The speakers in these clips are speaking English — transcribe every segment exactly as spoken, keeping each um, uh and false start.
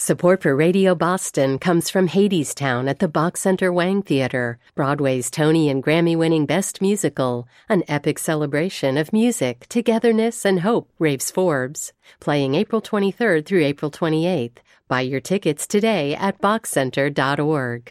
Support for Radio Boston comes from Hadestown at the Bach Center Wang Theater, Broadway's Tony and Grammy-winning Best Musical, an epic celebration of music, togetherness, and hope, raves Forbes. Playing April twenty-third through April twenty-eighth. Buy your tickets today at bach center dot org.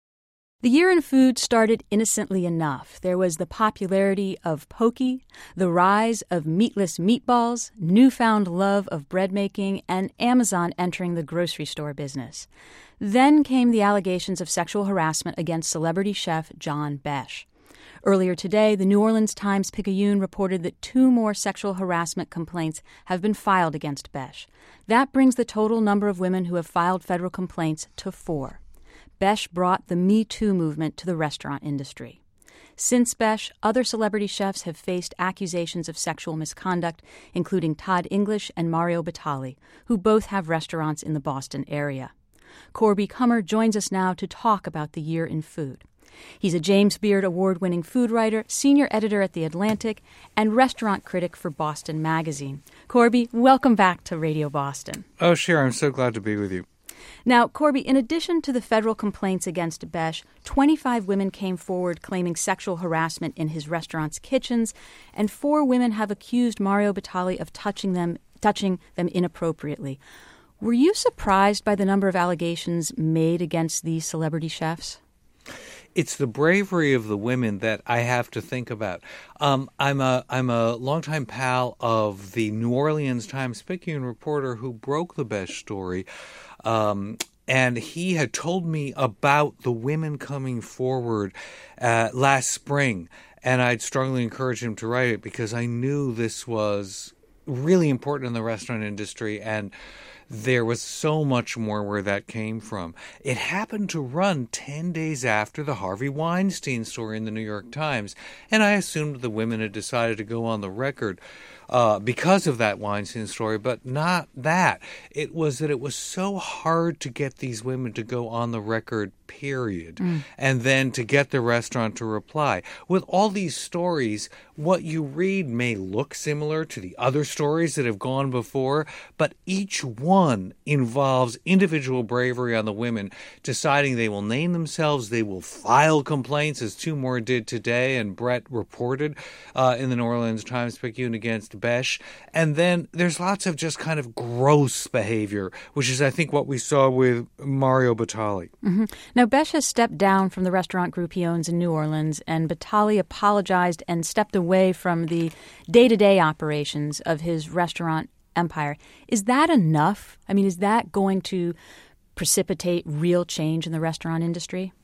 The year in food started innocently enough. There was the popularity of poke, the rise of meatless meatballs, newfound love of bread making, and Amazon entering the grocery store business. Then came the allegations of sexual harassment against celebrity chef John Besh. Earlier today, the New Orleans Times-Picayune reported that two more sexual harassment complaints have been filed against Besh. That brings the total number of women who have filed federal complaints to four. Besh brought the Me Too movement to the restaurant industry. Since Besh, other celebrity chefs have faced accusations of sexual misconduct, including Todd English and Mario Batali, who both have restaurants in the Boston area. Corby Kummer joins us now to talk about the year in food. He's a James Beard Award-winning food writer, senior editor at The Atlantic, and restaurant critic for Boston Magazine. Corby, welcome back to Radio Boston. Oh, sure. I'm so glad to be with you. Now, Corby, in addition to the federal complaints against Besh, twenty-five women came forward claiming sexual harassment in his restaurant's kitchens, and four women have accused Mario Batali of touching them, touching them inappropriately. Were you surprised by the number of allegations made against these celebrity chefs? It's the bravery of the women that I have to think about. Um, I'm a I'm a longtime pal of the New Orleans Times-Picayune reporter who broke the Besh story, um, and he had told me about the women coming forward uh, last spring, and I'd strongly encouraged him to write it because I knew this was really important in the restaurant industry, and there was so much more where that came from. It happened to run ten days after the Harvey Weinstein story in the New York Times, and I assumed the women had decided to go on the record uh, because of that Weinstein story, but not that. It was that it was so hard to get these women to go on the record, period, mm. and then to get the restaurant to reply. With all these stories, what you read may look similar to the other stories that have gone before, but each one involves individual bravery on the women, deciding they will name themselves, they will file complaints, as two more did today, and Brett reported uh, in the New Orleans Times-Picayune against Besh. And then there's lots of just kind of gross behavior, which is, I think, what we saw with Mario Batali. Mm-hmm. Now, Besh has stepped down from the restaurant group he owns in New Orleans, and Batali apologized and stepped away from the day-to-day operations of his restaurant empire. Is that enough? I mean, is that going to precipitate real change in the restaurant industry?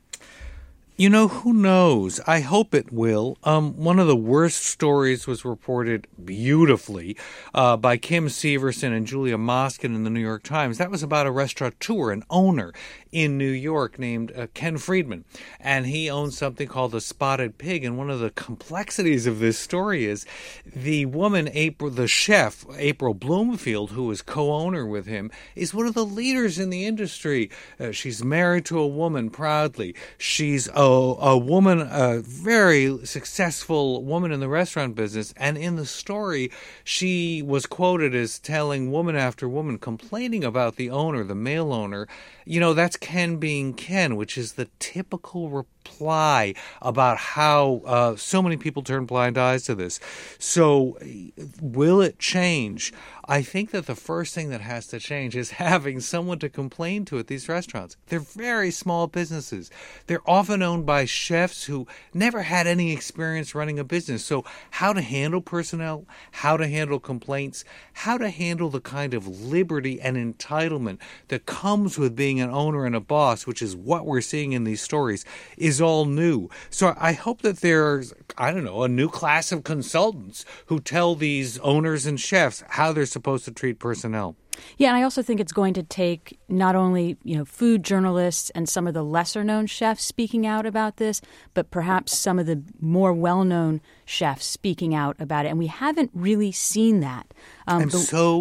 You know, who knows? I hope it will. Um, one of the worst stories was reported beautifully uh, by Kim Severson and Julia Moskin in the New York Times. That was about a restaurateur, an owner in New York named uh, Ken Friedman. And he owns something called the Spotted Pig. And one of the complexities of this story is the woman, April, the chef, April Bloomfield, who is co-owner with him, is one of the leaders in the industry. Uh, she's married to a woman proudly. She's a, a woman, a very successful woman in the restaurant business. And in the story, she was quoted as telling woman after woman, complaining about the owner, the male owner. You know, that's Ken being Ken, which is the typical reply about how uh, so many people turn blind eyes to this. So will it change? I think that the first thing that has to change is having someone to complain to at these restaurants. They're very small businesses. They're often owned by chefs who never had any experience running a business. So how to handle personnel, how to handle complaints, how to handle the kind of liberty and entitlement that comes with being an owner and a boss, which is what we're seeing in these stories, is all new. So I hope that there's, I don't know, a new class of consultants who tell these owners and chefs how they're supposed to treat personnel. Yeah, and I also think it's going to take not only, you know, food journalists and some of the lesser-known chefs speaking out about this, but perhaps some of the more well-known chefs speaking out about it. And we haven't really seen that. Um, I'm the- so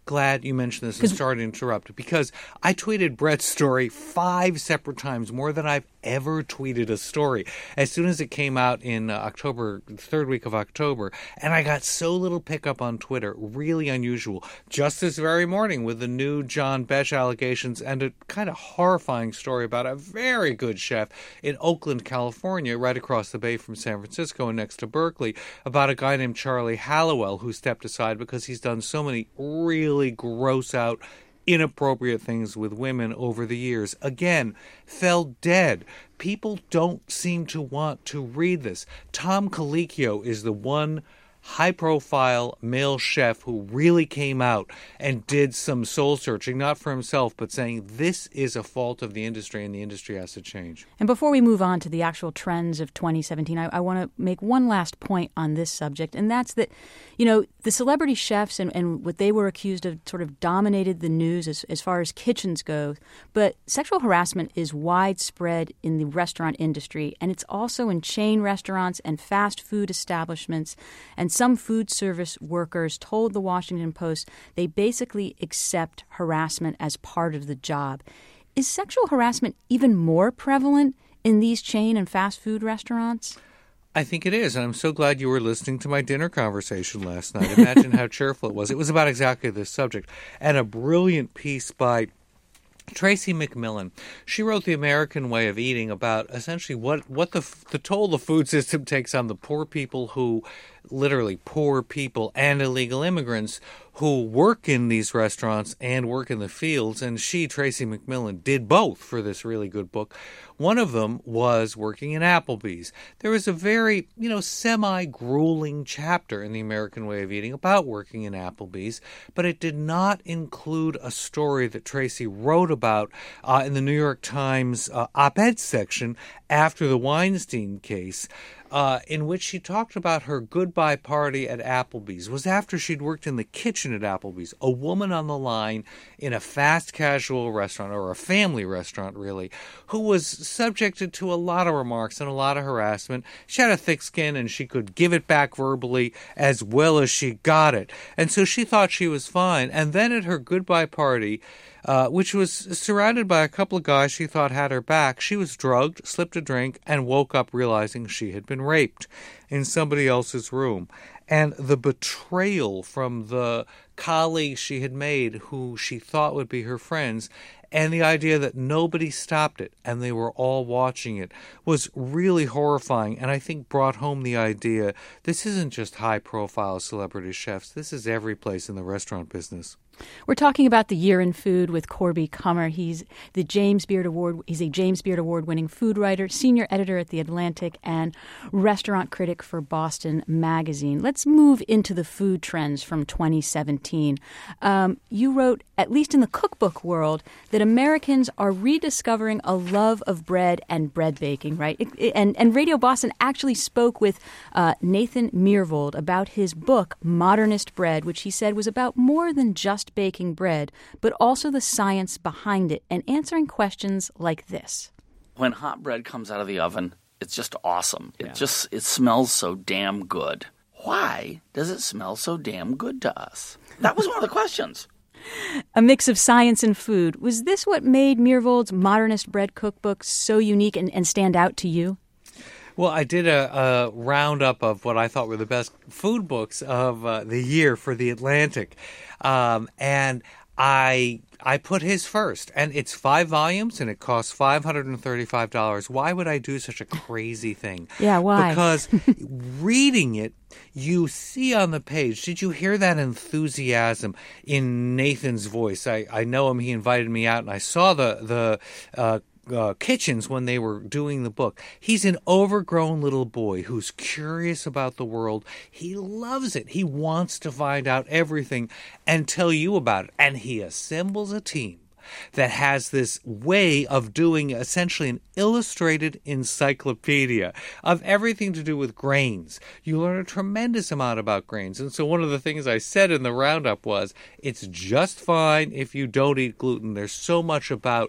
glad you mentioned this and sorry to interrupt, because I tweeted Brett's story five separate times, more than I've ever tweeted a story, as soon as it came out in uh, October, third week of October, and I got so little pickup on Twitter, really unusual. Just this very morning with the new John Besh allegations and a kind of horrifying story about a very good chef in Oakland, California, right across the bay from San Francisco and next to Berkeley, about a guy named Charlie Hallowell who stepped aside because he's done so many really gross out inappropriate things with women over the years. Again, fell dead. People don't seem to want to read this. Tom Colicchio is the one high-profile male chef who really came out and did some soul-searching, not for himself, but saying this is a fault of the industry and the industry has to change. And before we move on to the actual trends of twenty seventeen, I, I want to make one last point on this subject, and that's that, you know, the celebrity chefs and, and what they were accused of sort of dominated the news as, as far as kitchens go, but sexual harassment is widespread in the restaurant industry, and it's also in chain restaurants and fast food establishments. And some food service workers told the Washington Post they basically accept harassment as part of the job. Is sexual harassment even more prevalent in these chain and fast food restaurants? I think it is, and I'm so glad you were listening to my dinner conversation last night. Imagine how cheerful it was. It was about exactly this subject, and a brilliant piece by Tracy McMillan. She wrote The American Way of Eating about essentially what, what the, the toll the food system takes on the poor people who, literally poor people and illegal immigrants who work in these restaurants and work in the fields. And she, Tracy McMillan, did both for this really good book. One of them was working in Applebee's. There was a very, you know, semi-grueling chapter in The American Way of Eating about working in Applebee's, but it did not include a story that Tracy wrote about uh, in the New York Times uh, op-ed section after the Weinstein case, Uh, in which she talked about her goodbye party at Applebee's. It was after she'd worked in the kitchen at Applebee's, a woman on the line in a fast casual restaurant, or a family restaurant really, who was subjected to a lot of remarks and a lot of harassment. She had a thick skin and she could give it back verbally as well as she got it. And so she thought she was fine. And then at her goodbye party, Uh, which was surrounded by a couple of guys she thought had her back, she was drugged, slipped a drink, and woke up realizing she had been raped in somebody else's room. And the betrayal from the colleagues she had made who she thought would be her friends, and the idea that nobody stopped it and they were all watching it, was really horrifying, and I think brought home the idea this isn't just high-profile celebrity chefs. This is every place in the restaurant business. We're talking about the year in food with Corby Kummer. He's the James Beard Award. He's a James Beard Award-winning food writer, senior editor at The Atlantic, and restaurant critic for Boston Magazine. Let's move into the food trends from twenty seventeen. Um, you wrote, at least in the cookbook world, that Americans are rediscovering a love of bread and bread baking, right? It, it, and, and Radio Boston actually spoke with uh, Nathan Myhrvold about his book, Modernist Bread, which he said was about more than just baking bread, but also the science behind it and answering questions like this. When hot bread comes out of the oven, it's just awesome. It yeah. just, it smells so damn good. Why does it smell so damn good to us? That was one of the questions. A mix of science and food. Was this what made Myhrvold's Modernist Bread cookbook so unique and, and stand out to you? Well, I did a, a roundup of what I thought were the best food books of uh, the year for The Atlantic. Um, and I I put his first. And it's five volumes, and it costs five hundred thirty-five dollars. Why would I do such a crazy thing? Yeah, why? Because reading it, you see on the page, did you hear that enthusiasm in Nathan's voice? I, I know him. He invited me out, and I saw the, the uh, Uh, kitchens when they were doing the book. He's an overgrown little boy who's curious about the world. He loves it. He wants to find out everything and tell you about it. And he assembles a team that has this way of doing essentially an illustrated encyclopedia of everything to do with grains. You learn a tremendous amount about grains. And so one of the things I said in the roundup was, it's just fine if you don't eat gluten. There's so much about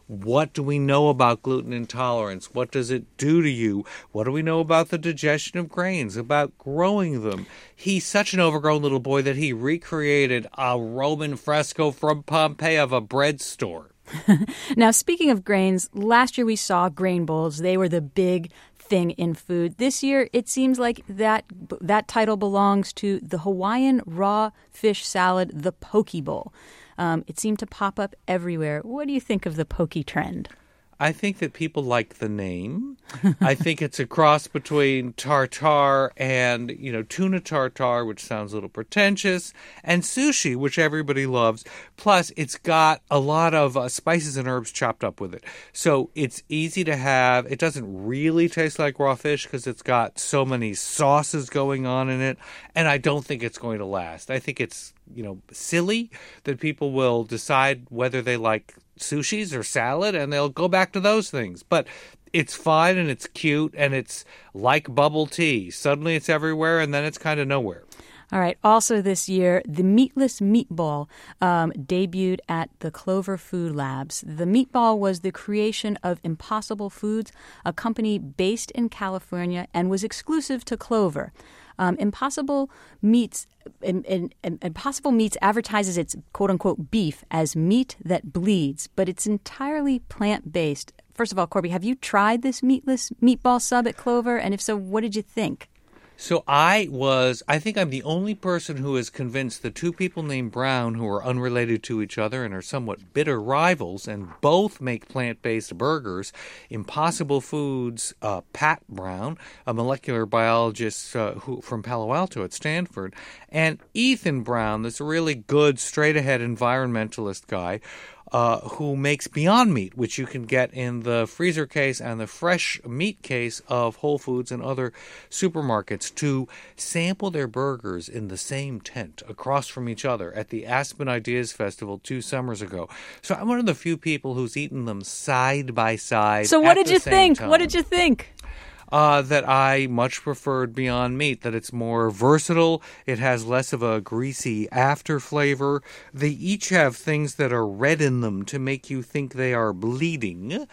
What do we know about gluten intolerance? What does it do to you? What do we know about the digestion of grains, about growing them? He's such an overgrown little boy that he recreated a Roman fresco from Pompeii of a bread store. Now, speaking of grains, last year we saw grain bowls. They were the big thing in food. This year, it seems like that that title belongs to the Hawaiian raw fish salad, the poke bowl. Um, it seemed to pop up everywhere. What do you think of the poke trend? I think that people like the name. I think it's a cross between tartare and, you know, tuna tartare, which sounds a little pretentious, and sushi, which everybody loves. Plus, it's got a lot of uh, spices and herbs chopped up with it. So it's easy to have. It doesn't really taste like raw fish because it's got so many sauces going on in it. And I don't think it's going to last. I think it's, you know, silly that people will decide whether they like sushis or salad, and they'll go back to those things. But it's fine, and it's cute, and it's like bubble tea. Suddenly it's everywhere, and then it's kind of nowhere. All right. Also this year, the meatless meatball um, debuted at the Clover Food Labs. The meatball was the creation of Impossible Foods, a company based in California, and was exclusive to Clover. Um, Impossible Meats in, in, in, Impossible Meats advertises its quote-unquote beef as meat that bleeds, but it's entirely plant-based. First of all, Corby, have you tried this meatless meatball sub at Clover? And if so, what did you think? So I was, I think I'm the only person who is convinced the two people named Brown who are unrelated to each other and are somewhat bitter rivals and both make plant-based burgers, Impossible Foods' uh, Pat Brown, a molecular biologist uh, who from Palo Alto at Stanford, and Ethan Brown, this really good, straight-ahead environmentalist guy, Uh, who makes Beyond Meat, which you can get in the freezer case and the fresh meat case of Whole Foods and other supermarkets, to sample their burgers in the same tent across from each other at the Aspen Ideas Festival two summers ago. So I'm one of the few people who's eaten them side by side. So what at did the you same think? time. What did you think? Uh, that I much preferred Beyond Meat, that it's more versatile, it has less of a greasy after flavor. They each have things that are red in them to make you think they are bleeding,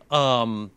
um,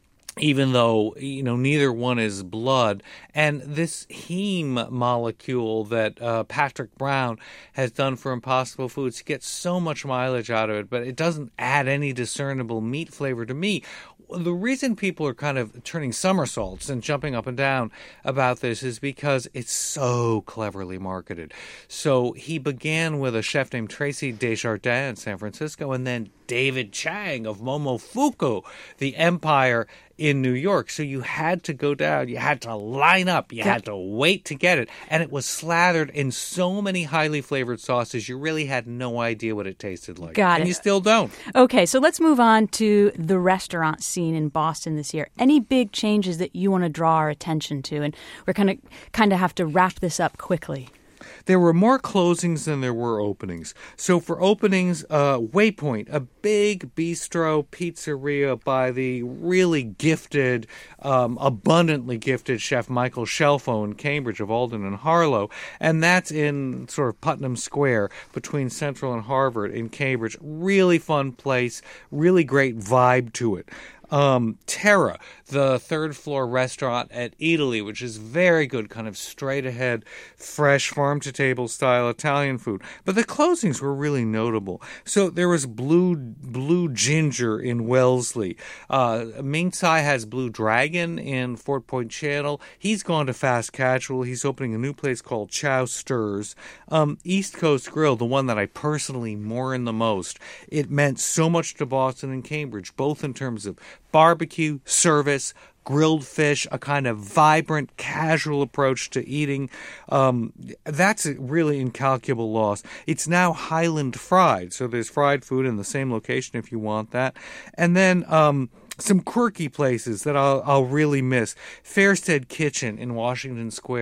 even though, you know, neither one is blood. And this heme molecule that uh, Patrick Brown has done for Impossible Foods gets so much mileage out of it, but it doesn't add any discernible meat flavor to me. The reason people are kind of turning somersaults and jumping up and down about this is because it's so cleverly marketed. So he began with a chef named Tracy Desjardins in San Francisco, and then David Chang of Momofuku, the empire in New York. So you had to go down, you had to line up, you had to wait to get it. And it was slathered in so many highly flavored sauces, you really had no idea what it tasted like. Got and it. you still don't. Okay, so let's move on to the restaurant scene in Boston this year. Any big changes that you want to draw our attention to? And we're kind of kind of have to wrap this up quickly. There were more closings than there were openings. So for openings, uh, Waypoint, a big bistro pizzeria by the really gifted, um, abundantly gifted chef Michael Shelfo in Cambridge of Alden and Harlow. And that's in sort of Putnam Square between Central and Harvard in Cambridge. Really fun place, really great vibe to it. Um, Terra, the third floor restaurant at Italy, which is very good, kind of straight ahead, fresh, farm to table style Italian food. But the closings were really notable. So there was Blue Blue Ginger in Wellesley. Uh, Ming Tsai has Blue Dragon in Fort Point Channel. He's gone to fast casual. He's opening a new place called Chow Stirs. Um, East Coast Grill, the one that I personally mourn the most. It meant so much to Boston and Cambridge, both in terms of barbecue, service, grilled fish, a kind of vibrant, casual approach to eating. Um, that's a really incalculable loss. It's now Highland Fried, so there's fried food in the same location if you want that. And then um, some quirky places that I'll, I'll really miss. Fairstead Kitchen in Washington Square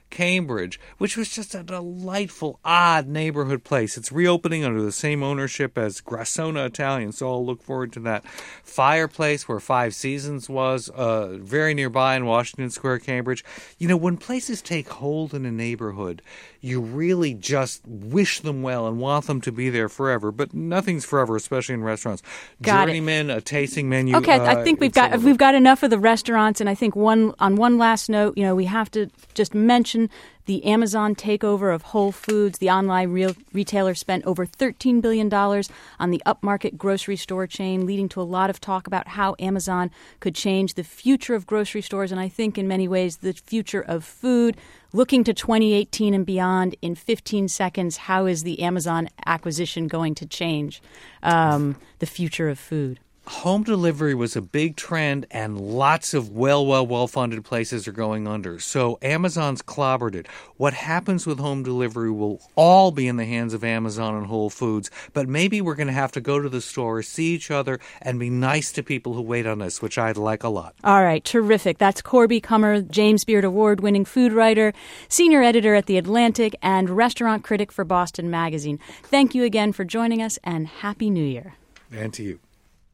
Cambridge, which was just a delightful, odd neighborhood place. It's reopening under the same ownership as Grassona Italian, so I'll look forward to that. Fireplace, where Five Seasons was, uh, very nearby in Washington Square, Cambridge. You know, when places take hold in a neighborhood, you really just wish them well and want them to be there forever, but nothing's forever, especially in restaurants. Got Journeyman, it. a tasting menu. Okay, uh, I think we've got we've got enough of the restaurants, and I think one on one last note, you know, we have to just mention the Amazon takeover of Whole Foods. The online real retailer spent over thirteen billion dollars on the upmarket grocery store chain, leading to a lot of talk about how Amazon could change the future of grocery stores, and I think in many ways the future of food. Looking to twenty eighteen and beyond, in fifteen seconds, how is the Amazon acquisition going to change um, the future of food? Home delivery was a big trend, and lots of well, well, well-funded places are going under. So Amazon's clobbered it. What happens with home delivery will all be in the hands of Amazon and Whole Foods, but maybe we're going to have to go to the store, see each other, and be nice to people who wait on us, which I'd like a lot. All right, terrific. That's Corby Kummer, James Beard Award-winning food writer, senior editor at The Atlantic, and restaurant critic for Boston Magazine. Thank you again for joining us, and Happy New Year. And to you.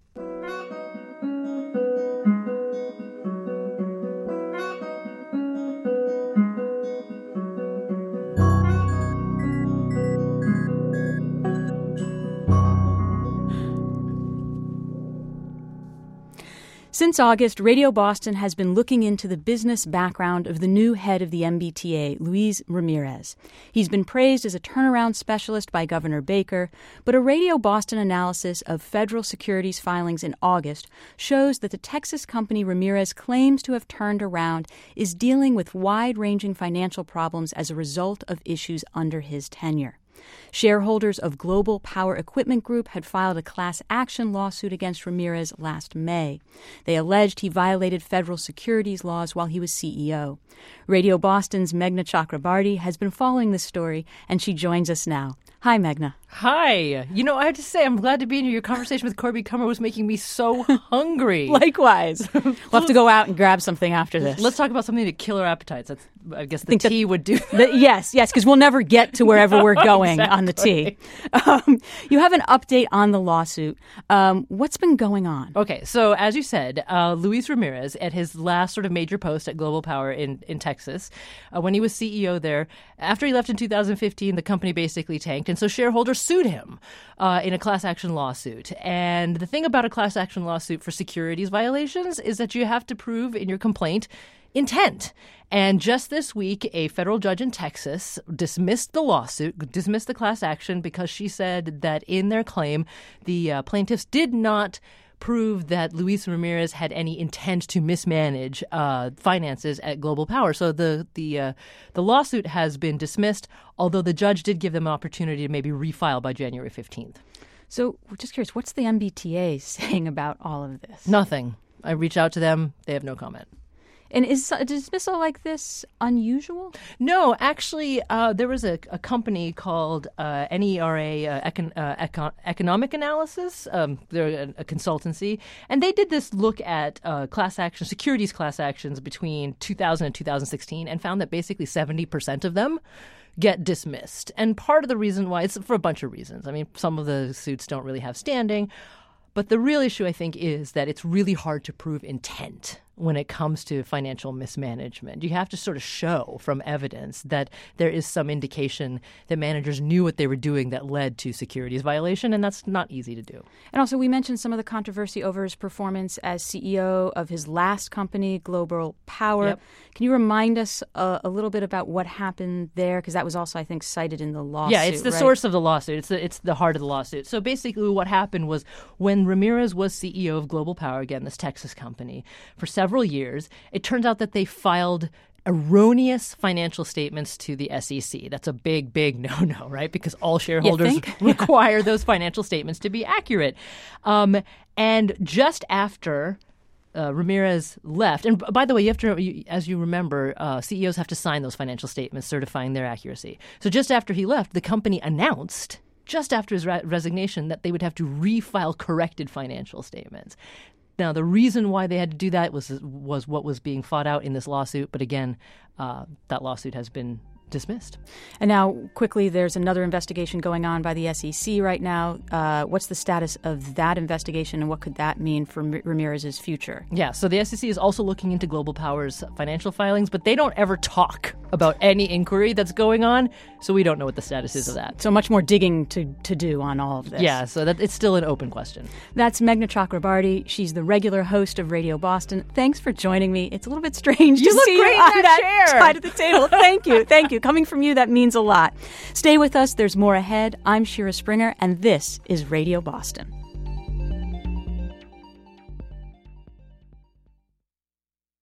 Since August, Radio Boston has been looking into the business background of the new head of the M B T A, Luis Ramirez. He's been praised as a turnaround specialist by Governor Baker, but a Radio Boston analysis of federal securities filings in August shows that the Texas company Ramirez claims to have turned around is dealing with wide-ranging financial problems as a result of issues under his tenure. Shareholders of Global Power Equipment Group had filed a class action lawsuit against Ramirez last May. They alleged he violated federal securities laws while he was C E O. Radio Boston's Meghna Chakrabarty has been following this story, and she joins us now. Hi, Meghna. Hi. You know, I have to say, I'm glad to be in here. Your conversation with Corby Kummer was making me so hungry. Likewise. We'll have to go out and grab something after this. Let's talk about something to kill our appetites. That's, I guess the tea that, would do. The, yes, yes, because we'll never get to wherever we're going exactly. on the tea. Um, you have an update on the lawsuit. Um, what's been going on? Okay, so as you said, uh, Luis Ramirez, at his last sort of major post at Global Power in, in Texas, uh, when he was C E O there, after he left in two thousand fifteen, the company basically tanked, and so shareholders sued him uh, in a class action lawsuit. And the thing about a class action lawsuit for securities violations is that you have to prove in your complaint intent. And just this week, a federal judge in Texas dismissed the lawsuit, dismissed the class action because she said that in their claim, the uh, plaintiffs did not prove that Luis Ramirez had any intent to mismanage uh, finances at Global Power. So the the uh, the lawsuit has been dismissed, although the judge did give them an opportunity to maybe refile by January fifteenth. So we're just curious, what's the M B T A saying about all of this? Nothing. I reached out to them. They have no comment. And is a dismissal like this unusual? No, actually, uh, there was a, a company called uh, N E R A uh, Econ, uh, Econ, Economic Analysis. Um, they're a, a consultancy, and they did this look at uh, class action, securities class actions between two thousand and two thousand sixteen, and found that basically seventy percent of them get dismissed. And part of the reason why, it's for a bunch of reasons. I mean, some of the suits don't really have standing. But the real issue, I think, is that it's really hard to prove intent when it comes to financial mismanagement. You have to sort of show from evidence that there is some indication that managers knew what they were doing that led to securities violation, and that's not easy to do. And also, we mentioned some of the controversy over his performance as C E O of his last company, Global Power. Yep. Can you remind us uh, a little bit about what happened there? Because that was also, I think, cited in the lawsuit. Yeah, it's the right? source of the lawsuit. It's the, it's the heart of the lawsuit. So basically what happened was when Ramirez was C E O of Global Power, again, this Texas company, for several years, it turns out that they filed erroneous financial statements to the S E C. That's a big, big no-no, right? Because all shareholders require those financial statements to be accurate. Um, and just after uh, Ramirez left, and by the way, you have to, you, as you remember, uh, C E Os have to sign those financial statements certifying their accuracy. So just after he left, the company announced, just after his re- resignation, that they would have to refile corrected financial statements. Now, the reason why they had to do that was was what was being fought out in this lawsuit. But again, uh, that lawsuit has been dismissed. And now, quickly, there's another investigation going on by the S E C right now. Uh, what's the status of that investigation, and what could that mean for M- Ramirez's future? Yeah, so the S E C is also looking into Global Power's financial filings, but they don't ever talk about any inquiry that's going on, so we don't know what the status is of that. So much more digging to, to do on all of this. Yeah, so that it's still an open question. That's Meghna Chakrabarty. She's the regular host of Radio Boston. Thanks for joining me. It's a little bit strange you to look see great you on in that, that chair. side of the table. Thank you. Thank you. Coming from you, that means a lot. Stay with us. There's more ahead. I'm Shira Springer, and this is Radio Boston.